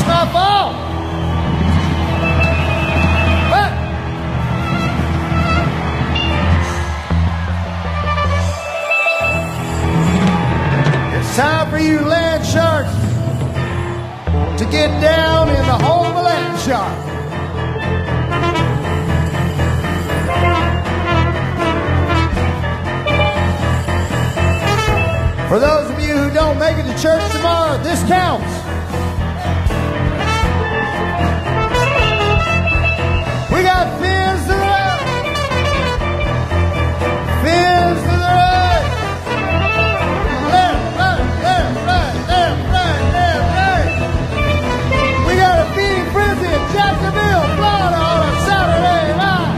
my fault. But it's time for you land sharks to get down in the home of land shark. For those of you who don't make it to church tomorrow, this counts. We got fins to the right. Fins to the right. Left, right, left, right, left, right, left, right. We got a feeding frenzy in Jacksonville, Florida on a Saturday night.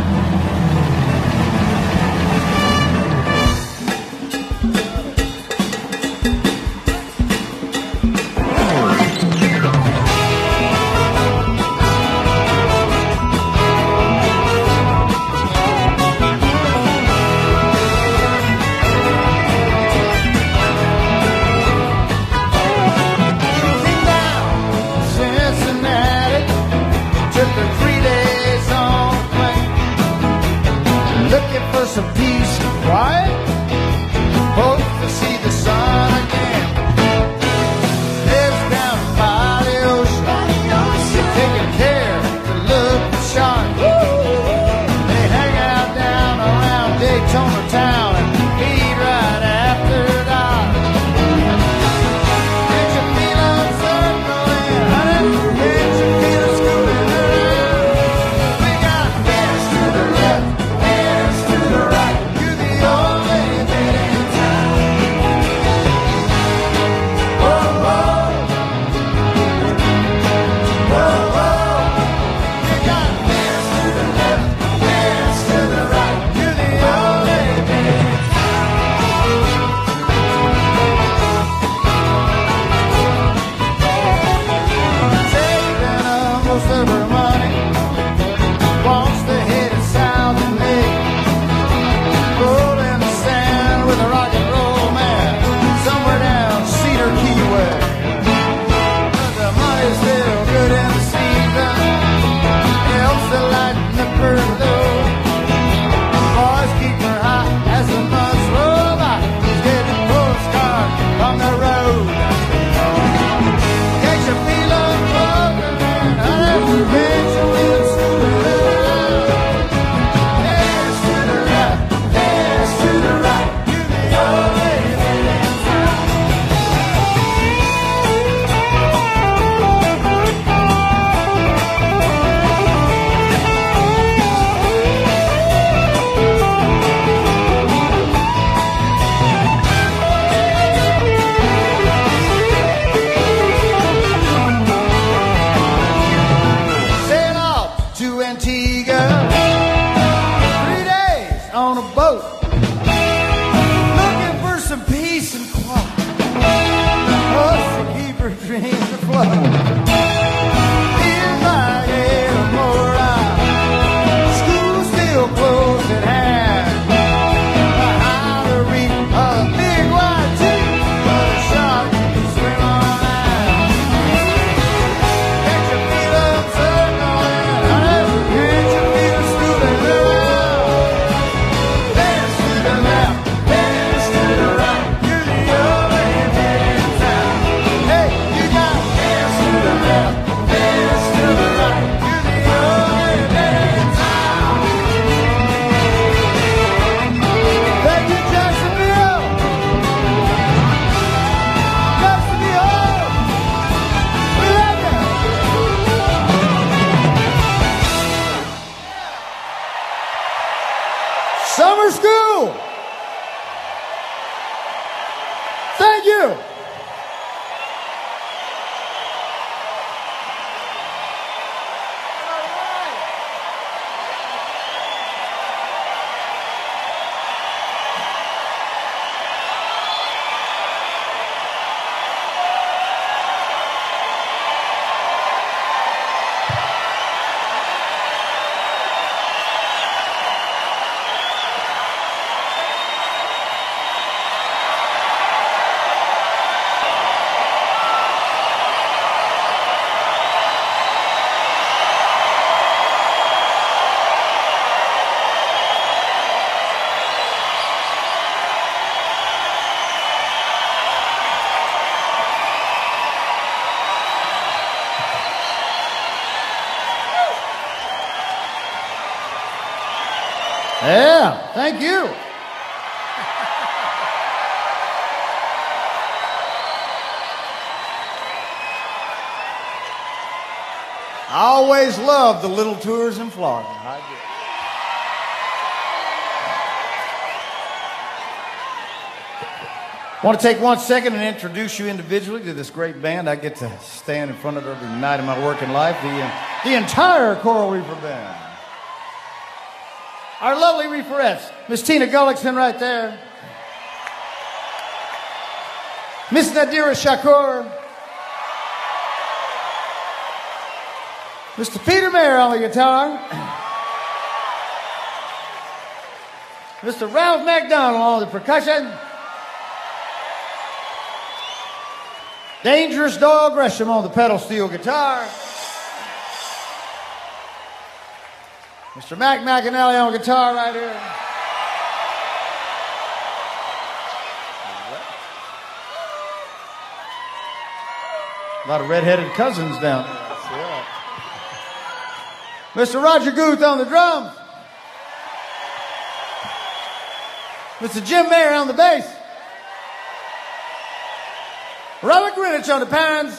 For some peace and quiet, hope to see the sun again. Lives down by the ocean, taking care to look for sharks. They hang out down around Daytona town and feed right after dark. Can't you feel them circling, honey? Can't you feel it scooting around? We got fins to the left, fins to the right. You're the only bit in town. Whoa, whoa. Whoa, whoa. You got fins to the left, fins to the right. You're the only bit in town. Saving almost every money. Wants to hit it south and lake. Roll in the sand with a rock and roll man. Somewhere down Cedar Key way. But the money's still good in the season. Helps to lighten the furlough. Boys keep her high as the months roll by. He's getting postcards on the road. Can't you feel them broken, honey? Can't you feel it scooting around? Hands to the left, hands to the right. You're the only bit in town. Sail off to Antigua, 3 days on a boat, looking for some peace and quiet, us to keep her dreams afloat. Feel like every more hour, school's still closed at hand. Behind the reef, a big white tube, but a shark can swim on out. Can't you feel them circling, honey? Can't you feel it scooting around? Hands to the left, hands to the right. You're the only bit in town. Hey, you got hands to the Yeah, thank you. I always loved the little tours in Florida. I did. I want to take 1 second and introduce you individually to this great band. I get to stand in front of every night of my working life, the entire Coral Reefer Band. Our lovely reeferettes, Miss Tina Gullickson right there, Miss Nadira Shakur, Mr. Peter Mayer on the guitar, Mr. Ralph McDonald on the percussion, Dangerous Doyle Gresham on the pedal steel guitar, Mr. Mac McAnally on guitar right here. A lot of redheaded cousins down there. Mr. Roger Guth on the drums. Mr. Jim Mayer on the bass. Robert Greenwich on the pans.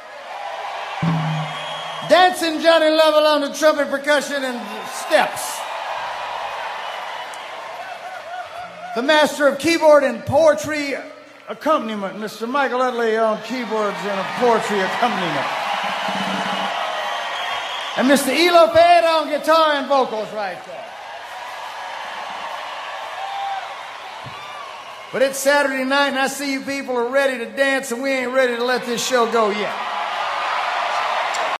Dancing Johnny Lovell on the trumpet, percussion, and steps. The master of keyboard and poetry accompaniment, Mr. Michael Utley on keyboards and poetry accompaniment. And Mr. Elo Fayette on guitar and vocals right there. But it's Saturday night, and I see you people are ready to dance, and we ain't ready to let this show go yet.